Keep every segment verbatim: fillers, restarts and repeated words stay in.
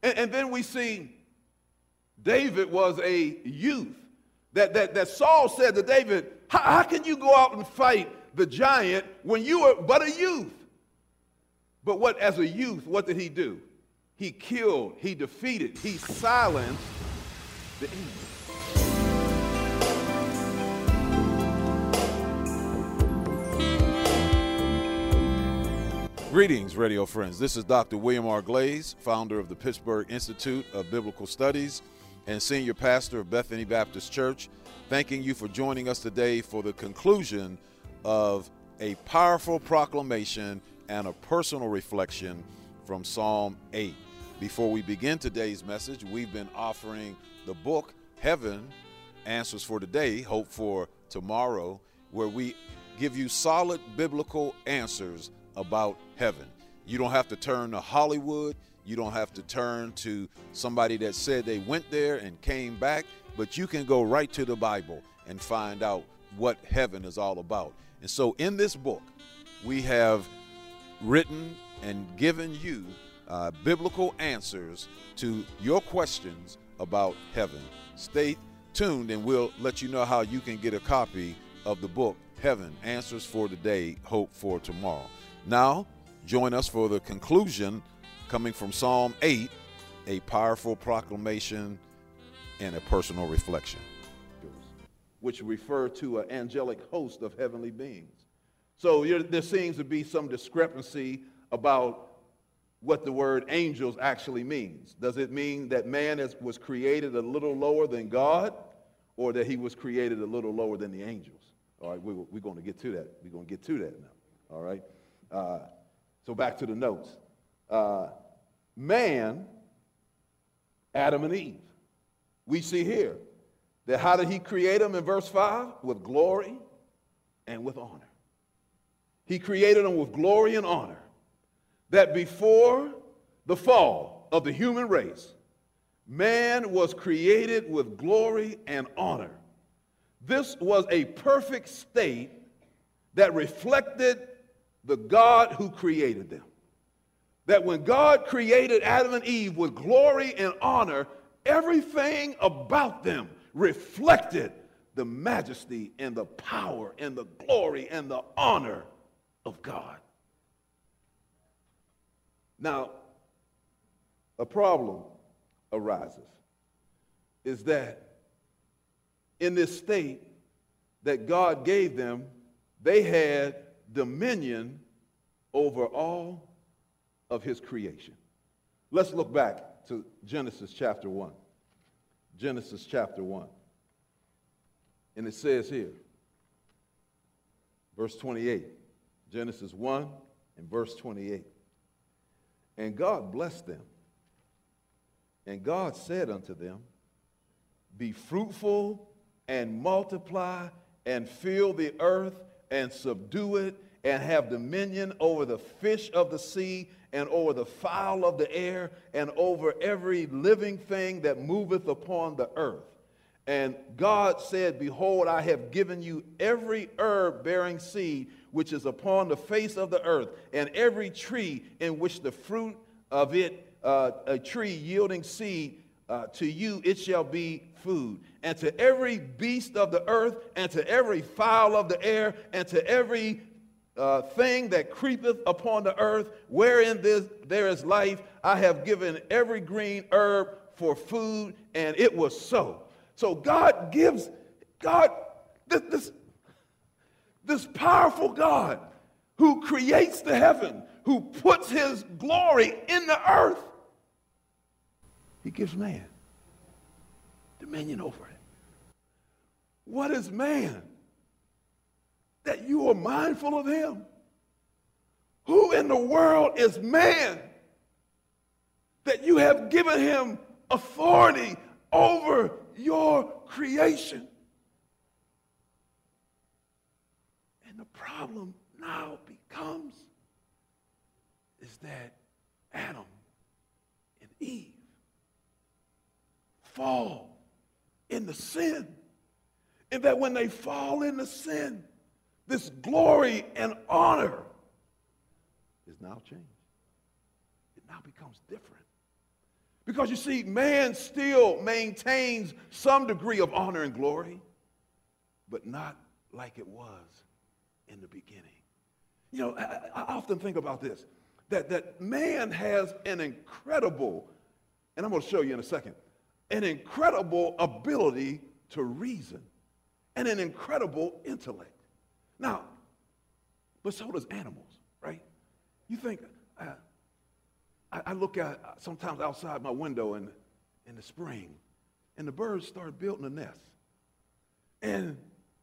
And, and then we see David was a youth. That, that, that Saul said to David, how, how can you go out and fight the giant when you were but a youth? But what, as a youth, what did he do? He killed, he defeated, he silenced the enemy. Greetings, radio friends. This is Doctor William R. Glaze, founder of the Pittsburgh Institute of Biblical Studies and senior pastor of Bethany Baptist Church, thanking you for joining us today for the conclusion of a powerful proclamation and a personal reflection from Psalm eight. Before we begin today's message, we've been offering the book, Heaven, Answers for Today, Hope for Tomorrow, where we give you solid biblical answers about heaven. You don't have to turn to Hollywood. You don't have to turn to somebody that said they went there and came back, but you can go right to the Bible and find out what heaven is all about. And so in this book, we have written and given you uh, biblical answers to your questions about heaven. Stay tuned and we'll let you know how you can get a copy of the book, Heaven, Answers for Today, Hope for Tomorrow. Now, join us for the conclusion coming from Psalm eight, a powerful proclamation and a personal reflection, which refer to an angelic host of heavenly beings. So there seems to be some discrepancy about what the word angels actually means. Does it mean that man is, was created a little lower than God, or that he was created a little lower than the angels? All right, we, we're going to get to that. We're going to get to that now. All right. Uh, so back to the notes. Uh, man, Adam and Eve. We see here that how did he create them in verse five? With glory and with honor. He created them with glory and honor. That before the fall of the human race, man was created with glory and honor. This was a perfect state that reflected the God who created them. That when God created Adam and Eve with glory and honor, everything about them reflected the majesty and the power and the glory and the honor of God. Now, a problem arises, is that in this state that God gave them, they had dominion over all of his creation. Let's look back to Genesis chapter one. Genesis chapter one. And it says here, verse twenty-eight. Genesis one and verse twenty-eight. And God blessed them. And God said unto them, be fruitful and multiply and fill the earth and subdue it, and have dominion over the fish of the sea, and over the fowl of the air, and over every living thing that moveth upon the earth. And God said, behold, I have given you every herb bearing seed which is upon the face of the earth, and every tree in which the fruit of it, uh, a tree yielding seed, uh, to you it shall be food. And to every beast of the earth, and to every fowl of the air, and to every uh, thing that creepeth upon the earth, wherein this, there is life, I have given every green herb for food, and it was so. So God gives, God, this, this, this powerful God who creates the heaven, who puts his glory in the earth, he gives man dominion over it. What is man that you are mindful of him? Who in the world is man that you have given him authority over your creation? And the problem now becomes is that Adam and Eve fall into sin. And that when they fall into sin, this glory and honor is now changed. It now becomes different. Because you see, man still maintains some degree of honor and glory, but not like it was in the beginning. You know, I, I often think about this, that, that man has an incredible, and I'm going to show you in a second, an incredible ability to reason and an incredible intellect. Now, but so does animals, right? You think, uh, I, I look at sometimes outside my window in, in the spring, and the birds start building a nest. And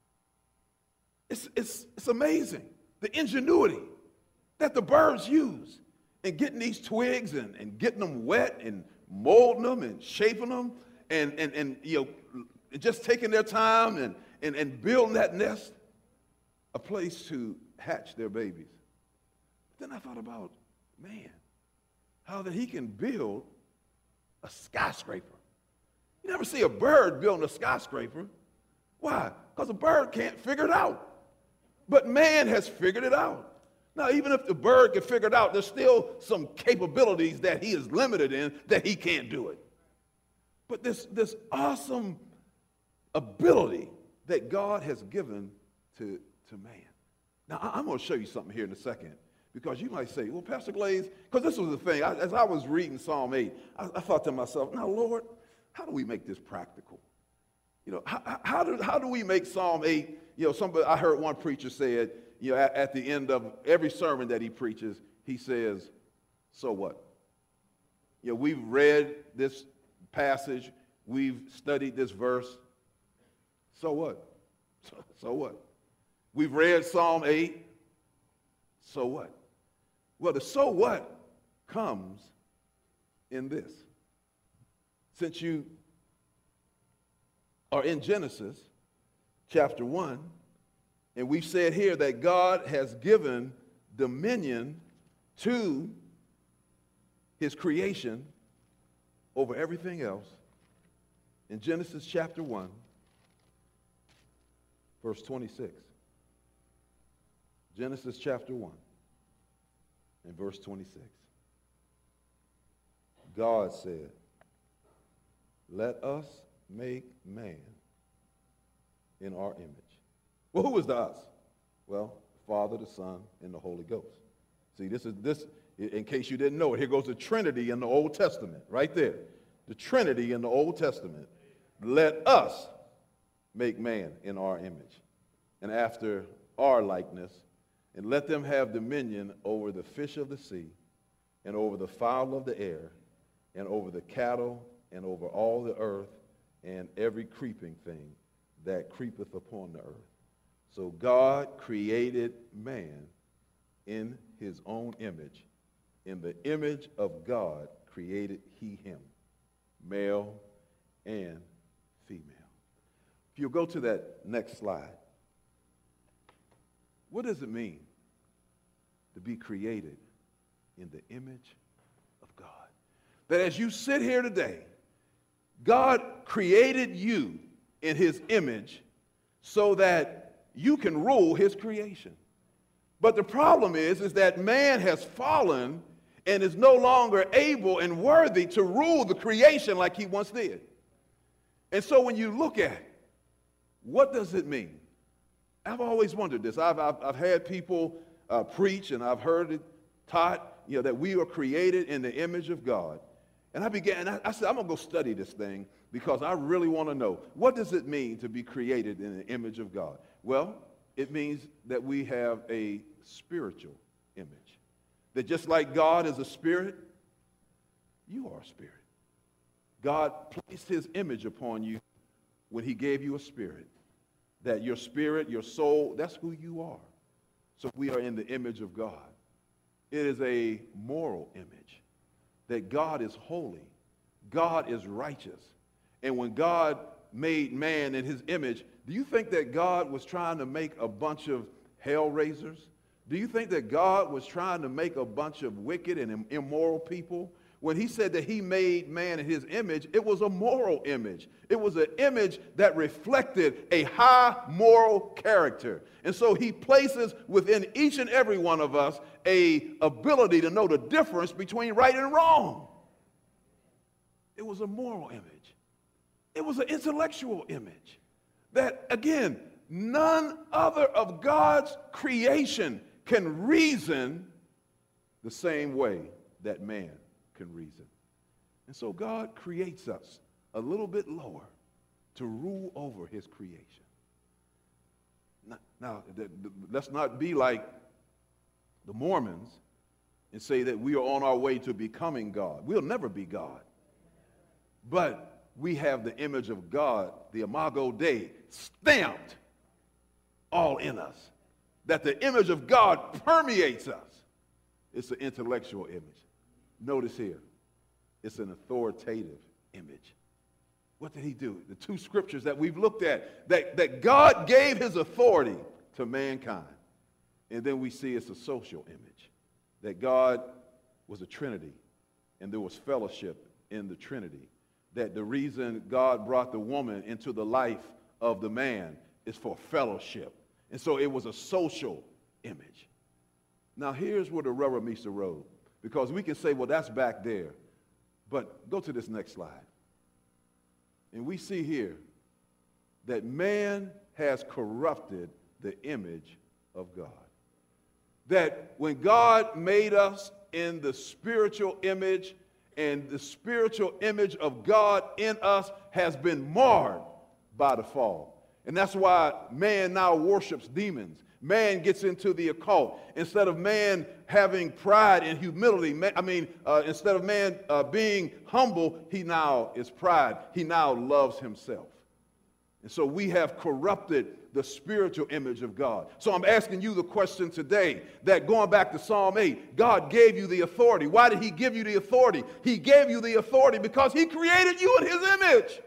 it's, it's, it's amazing, the ingenuity that the birds use in getting these twigs and, and getting them wet and molding them and shaping them and, and, and you know, just taking their time and, and, and building that nest, a place to hatch their babies. Then I thought about, man, how that he can build a skyscraper. You never see a bird building a skyscraper. Why? Because a bird can't figure it out. But man has figured it out. Now, even if the bird can figure it out, there's still some capabilities that he is limited in that he can't do it. But this, this awesome ability that God has given to, to man. Now, I'm going to show you something here in a second, because you might say, well, Pastor Glaze, because this was the thing. I, as I was reading Psalm eight, I, I thought to myself, now, Lord, how do we make this practical? You know, how, how, do, how do we make Psalm eight, you know, somebody, I heard one preacher say it, you know, at, at the end of every sermon that he preaches, he says, so what? You know, we've read this passage, we've studied this verse, so what? So, so what? We've read Psalm eight, so what? Well, the so what comes in this. Since you are in Genesis chapter one, and we've said here that God has given dominion to his creation over everything else. In Genesis chapter one, verse twenty-six. Genesis chapter one and verse twenty-six. God said, let us make man in our image. Well, who is the us? Well, the Father, the Son, and the Holy Ghost. See, this is this, in case you didn't know it, here goes the Trinity in the Old Testament, right there. The Trinity in the Old Testament. Let us make man in our image and after our likeness, and let them have dominion over the fish of the sea, and over the fowl of the air, and over the cattle, and over all the earth, and every creeping thing that creepeth upon the earth. So God created man in his own image. In the image of God created he him, male and female. If you go to that next slide, what does it mean to be created in the image of God? That as you sit here today, God created you in his image so that you can rule his creation. But the problem is, is that man has fallen and is no longer able and worthy to rule the creation like he once did. And so when you look at it, what does it mean? I've always wondered this. I've, I've, I've had people uh, preach, and I've heard it taught, you know, that we are created in the image of God. And I began, I, I said, I'm going to go study this thing because I really want to know, what does it mean to be created in the image of God? Well, it means that we have a spiritual image. That just like God is a spirit, you are a spirit. God placed his image upon you when he gave you a spirit. That your spirit, your soul, that's who you are. So we are in the image of God. It is a moral image. That God is holy. God is righteous. And when God made man in his image, do you think that God was trying to make a bunch of hell raisers? Do you think that God was trying to make a bunch of wicked and immoral people? When he said that he made man in his image, it was a moral image. It was an image that reflected a high moral character. And so he places within each and every one of us a ability to know the difference between right and wrong. was a moral image. It was an intellectual image that, again, none other of God's creation can reason the same way that man can reason. And so God creates us a little bit lower to rule over his creation. Now, now th- th- let's not be like the Mormons and say that we are on our way to becoming God. We'll never be God. But we have the image of God, the Imago Dei, stamped all in us. That the image of God permeates us. It's an intellectual image. Notice here, it's an authoritative image. What did he do? The two scriptures that we've looked at, that, that God gave his authority to mankind. And then we see it's a social image, that God was a Trinity, and there was fellowship in the Trinity. That the reason God brought the woman into the life of the man is for fellowship. And so it was a social image. Now here's where the rubber meets the road, because we can say, well, that's back there. But go to this next slide. And we see here that man has corrupted the image of God. That when God made us in the spiritual image, and the spiritual image of God in us has been marred by the fall. And that's why man now worships demons. Man gets into the occult. Instead of man having pride and humility, man, I mean, uh, instead of man uh, being humble, he now is pride. He now loves himself. And so we have corrupted the spiritual image of God. So I'm asking you the question today, that going back to Psalm eight, God gave you the authority. Why did he give you the authority? He gave you the authority because he created you in his image.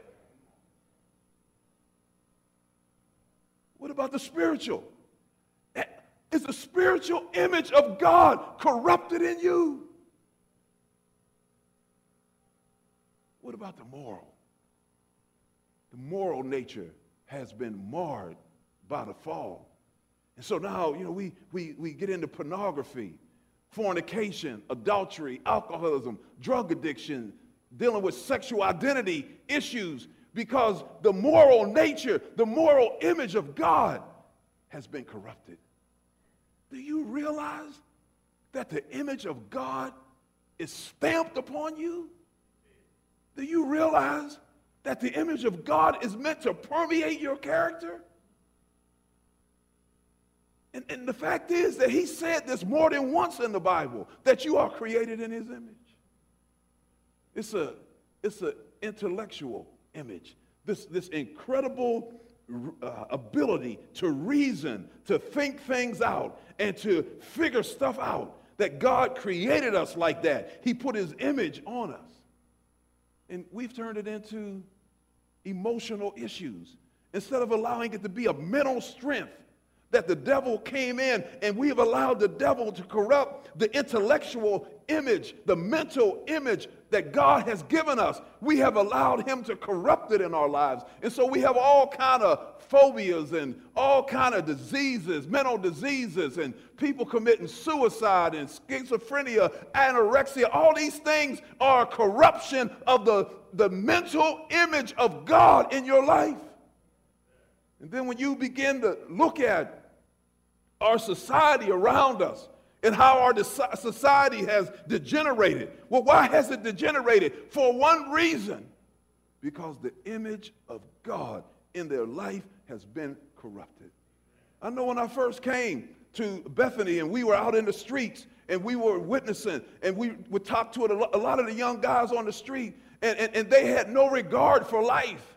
What about the spiritual? Is the spiritual image of God corrupted in you? What about the moral? The moral nature has been marred by the fall. And so now, you know, we, we, we get into pornography, fornication, adultery, alcoholism, drug addiction, dealing with sexual identity issues, because the moral nature, the moral image of God has been corrupted. Do you realize that the image of God is stamped upon you? Do you realize that the image of God is meant to permeate your character? And, and the fact is that he said this more than once in the Bible, that you are created in his image. It's a, it's an intellectual image. This, this incredible uh, ability to reason, to think things out, and to figure stuff out, that God created us like that. He put his image on us. And we've turned it into emotional issues instead of allowing it to be a mental strength, that the devil came in and we have allowed the devil to corrupt the intellectual image, the mental image that God has given us. We have allowed him to corrupt it in our lives. And so we have all kind of phobias and all kind of diseases, mental diseases, and people committing suicide and schizophrenia, anorexia. All these things are a corruption of the, the mental image of God in your life. And then when you begin to look at our society around us and how our society has degenerated. Well, why has it degenerated? For one reason, because the image of God in their life has been corrupted. I know when I first came to Bethany and we were out in the streets and we were witnessing and we would talk to a lot of the young guys on the street, and, and, and they had no regard for life.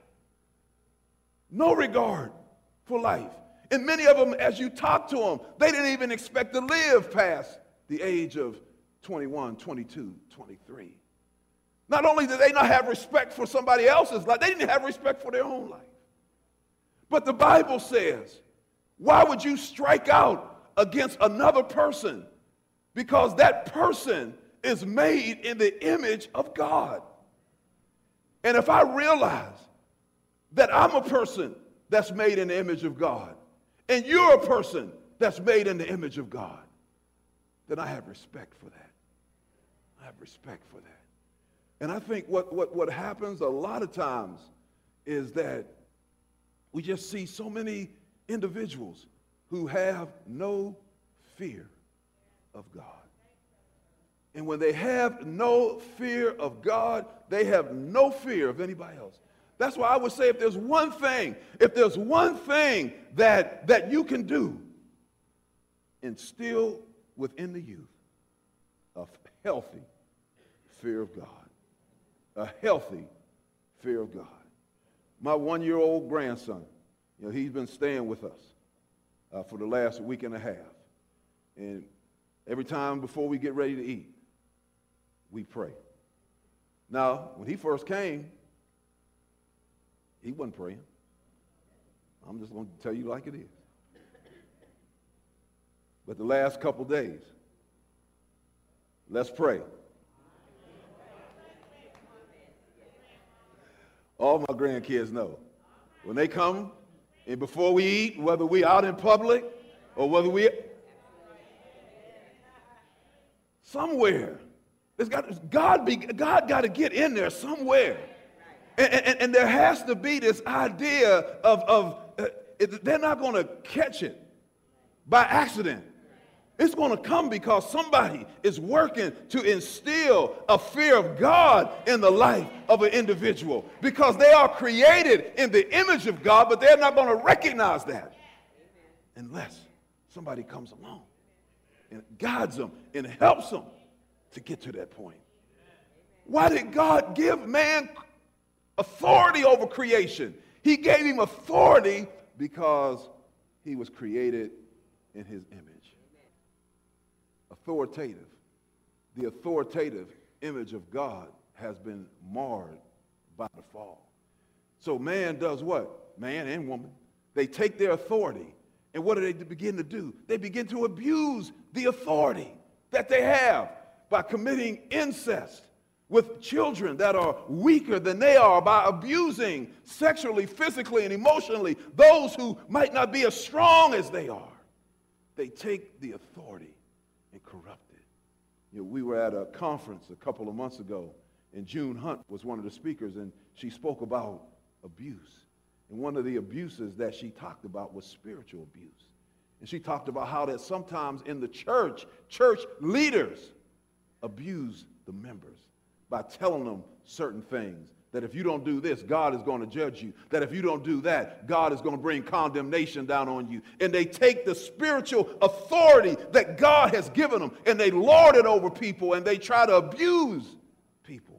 No regard for life. And many of them, as you talk to them, they didn't even expect to live past the age of twenty-one, twenty-two, twenty-three. Not only did they not have respect for somebody else's life, they didn't have respect for their own life. But the Bible says, why would you strike out against another person? Because that person is made in the image of God. And if I realize that I'm a person that's made in the image of God, and you're a person that's made in the image of God, then I have respect for that. I have respect for that. And I think what, what, what happens a lot of times is that we just see so many individuals who have no fear of God. And when they have no fear of God, they have no fear of anybody else. That's why I would say if there's one thing, if there's one thing that, that you can do, instill within the youth a healthy fear of God. A healthy fear of God. My one-year-old grandson, you know, he's been staying with us uh, for the last week and a half. And every time before we get ready to eat, we pray. Now, when he first came, he wasn't praying. I'm just going to tell you like it is. But the last couple days, let's pray. All my grandkids know. When they come, and before we eat, whether we out in public or whether we somewhere, it's got, God, be, God got to get in there somewhere. And, and, and there has to be this idea of, of uh, it, they're not going to catch it by accident. It's going to come because somebody is working to instill a fear of God in the life of an individual, because they are created in the image of God, but they're not going to recognize that unless somebody comes along and guides them and helps them to get to that point. Why did God give man authority over creation? He gave him authority because he was created in his image. Authoritative. The authoritative image of God has been marred by the fall. So man does what? Man and woman. They take their authority, and what do they begin to do? They begin to abuse the authority that they have by committing incest with children that are weaker than they are, by abusing sexually, physically, and emotionally those who might not be as strong as they are. They take the authority and corrupt it. You know, we were at a conference a couple of months ago, and June Hunt was one of the speakers, and she spoke about abuse. And one of the abuses that she talked about was spiritual abuse. And she talked about how that sometimes in the church, church leaders abuse the members by telling them certain things. That if you don't do this, God is going to judge you. That if you don't do that, God is going to bring condemnation down on you. And they take the spiritual authority that God has given them, and they lord it over people, and they try to abuse people.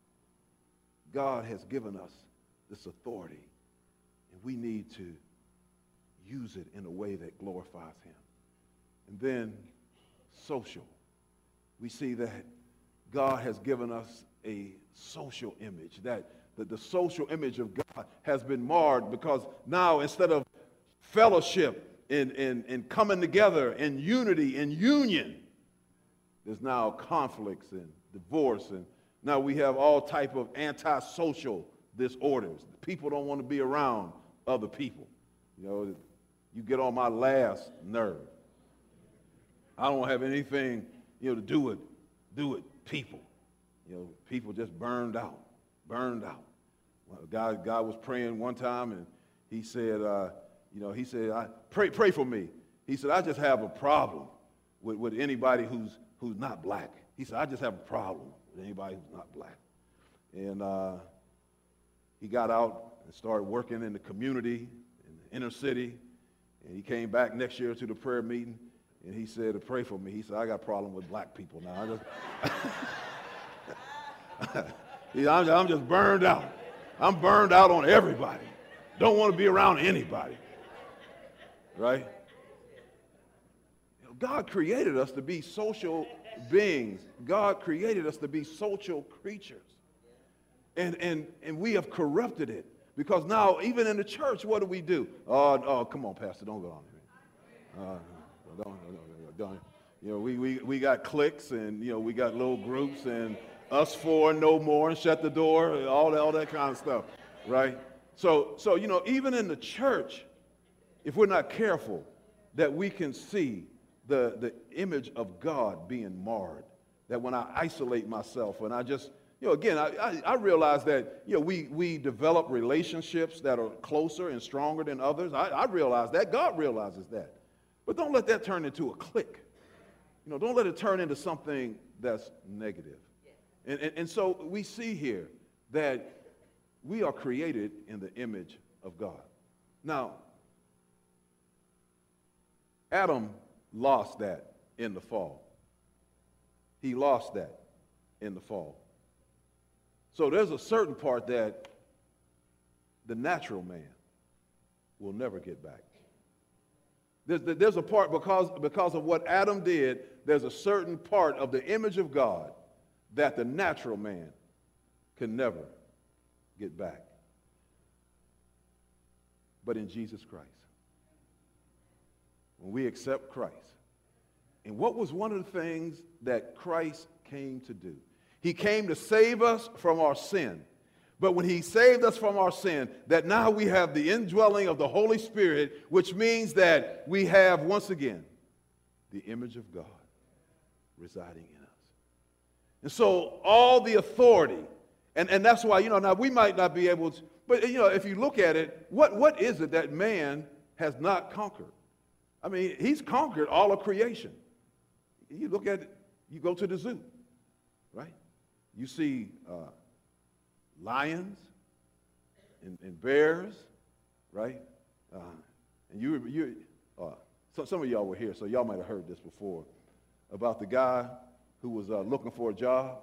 God has given us this authority, and we need to use it in a way that glorifies him. And then social. We see that God has given us a social image, that the, the social image of God has been marred, because now instead of fellowship and, and, and coming together in unity and union, there's now conflicts and divorce, and now we have all type of antisocial disorders. People don't want to be around other people. You know, you get on my last nerve. I don't have anything, you know, to do with do with people. You know, people just burned out, burned out. Well, God, God was praying one time, and he said, uh, you know, he said, I, pray, pray for me. He said, I just have a problem with, with anybody who's who's not black. He said, I just have a problem with anybody who's not black. And uh, he got out and started working in the community, in the inner city, and he came back next year to the prayer meeting, and he said, pray for me. He said, I got a problem with black people now. I just I'm, I'm just burned out. I'm burned out on everybody. Don't want to be around anybody. Right? You know, God created us to be social beings. God created us to be social creatures. And, and, and we have corrupted it. Because now, even in the church, what do we do? Oh, oh come on, Pastor, don't go on here. Uh, don't, don't, don't. You know, we, we, we got cliques, and, you know, we got little groups, and us four, no more, and shut the door, all that, all that kind of stuff, right? So, so, you know, even in the church, if we're not careful, that we can see the, the image of God being marred. That when I isolate myself, when I just, You know, again, I, I, I realize that, you know, we, we develop relationships that are closer and stronger than others. I, I realize that. God realizes that. But don't let that turn into a clique. You know, don't let it turn into something that's negative. And, and, and so we see here that we are created in the image of God. Now, Adam lost that in the fall. He lost that in the fall. So there's a certain part that the natural man will never get back. There's, there's a part, because, because of what Adam did, there's a certain part of the image of God that the natural man can never get back. But in Jesus Christ, when we accept Christ, and what was one of the things that Christ came to do? He came to save us from our sin. But when he saved us from our sin, that now we have the indwelling of the Holy Spirit, which means that we have, once again, the image of God residing in us. And so all the authority, and, and that's why, you know, now we might not be able to, but, you know, if you look at it, what, what is it that man has not conquered? I mean, he's conquered all of creation. You look at it, you go to the zoo, right? You see uh, lions and, and bears, right? Uh, and you, you uh, so, some of y'all were here, so y'all might have heard this before, about the guy who was uh, looking for a job,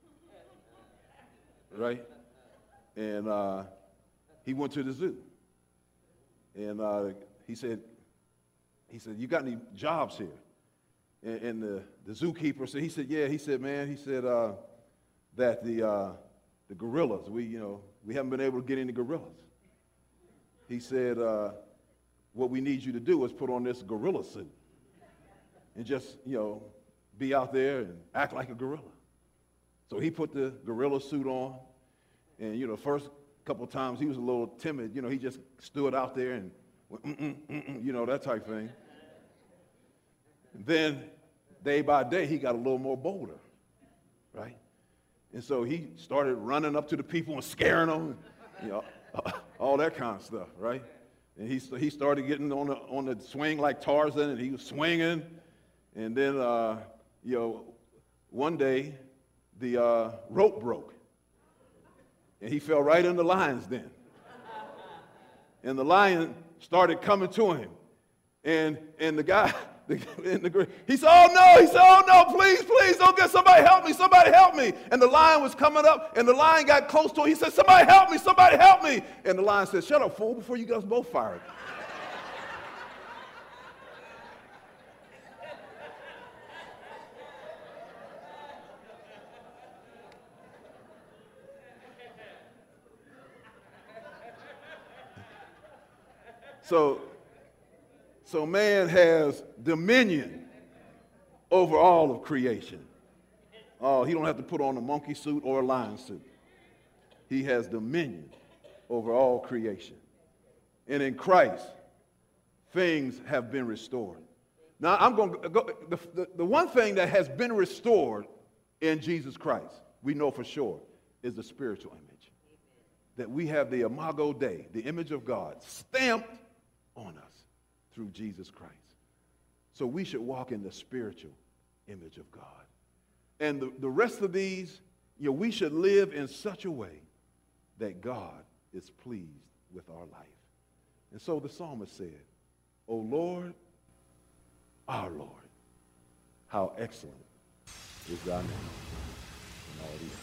right? And uh, he went to the zoo. And uh, he said, he said, you got any jobs here? And, and the, the zookeeper said, he said, yeah, he said, man, he said uh, that the, uh, the gorillas, we, you know, we haven't been able to get any gorillas. He said, uh, what we need you to do is put on this gorilla suit and just, you know, be out there and act like a gorilla. So he put the gorilla suit on, and, you know, first couple of times he was a little timid. You know, he just stood out there and went, mm-mm, mm-mm, you know, that type thing. And then day by day, he got a little more bolder, right? And so he started running up to the people and scaring them, you know, all that kind of stuff, right? And he, he started getting on the, on the swing like Tarzan, and he was swinging. And then, uh, you know, one day, the uh, rope broke. And he fell right in the lion's den. And the lion started coming to him. And, and the guy, the, in the, he said, oh no, he said, oh no, please, please, don't get, somebody help me, somebody help me. And the lion was coming up, and the lion got close to him. He said, somebody help me, somebody help me. And the lion said, shut up, fool, before you guys both fired. So, so man has dominion over all of creation. Oh, he don't have to put on a monkey suit or a lion suit. He has dominion over all creation. And in Christ, things have been restored. Now, I'm going to go, the, the, the one thing that has been restored in Jesus Christ, we know for sure, is the spiritual image. That we have the Imago Dei, the image of God, stamped on us through Jesus Christ. So we should walk in the spiritual image of God. And the, the rest of these, you know, we should live in such a way that God is pleased with our life. And so the psalmist said, O Lord, our Lord, how excellent is thy name in all the earth.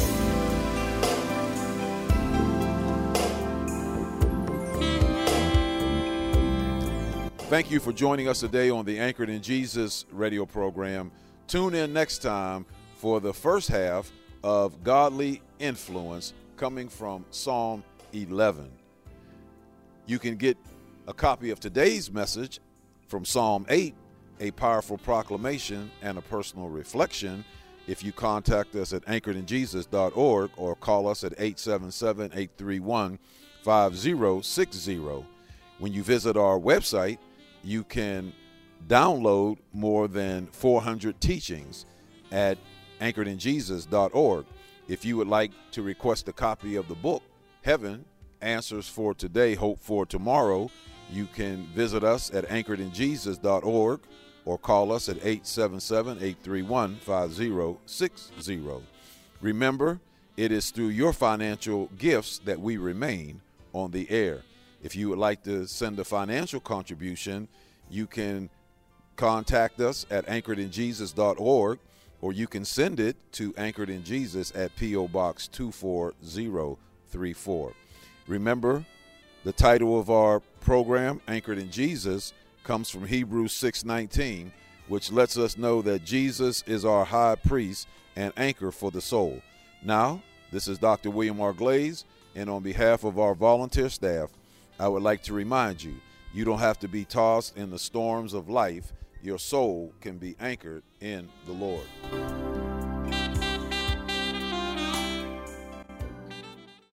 Thank you for joining us today on the Anchored in Jesus radio program. Tune in next time for the first half of Godly Influence coming from Psalm eleven. You can get a copy of today's message from Psalm eight, a powerful proclamation and a personal reflection, if you contact us at anchored in jesus dot org or call us at eight seven seven, eight three one, five zero six zero. When you visit our website, you can download more than four hundred teachings at anchored in jesus dot org. If you would like to request a copy of the book, Heaven, Answers for Today, Hope for Tomorrow, you can visit us at anchored in jesus dot org or call us at eight seven seven, eight three one, five zero six zero. Remember, it is through your financial gifts that we remain on the air. If you would like to send a financial contribution, you can contact us at anchored in jesus dot org, or you can send it to Anchored in Jesus at P O. Box two four zero three four. Remember, the title of our program, Anchored in Jesus, comes from Hebrews six nineteen, which lets us know that Jesus is our high priest and anchor for the soul. Now, this is Doctor William R. Glaze, and on behalf of our volunteer staff, I would like to remind you, you don't have to be tossed in the storms of life. Your soul can be anchored in the Lord.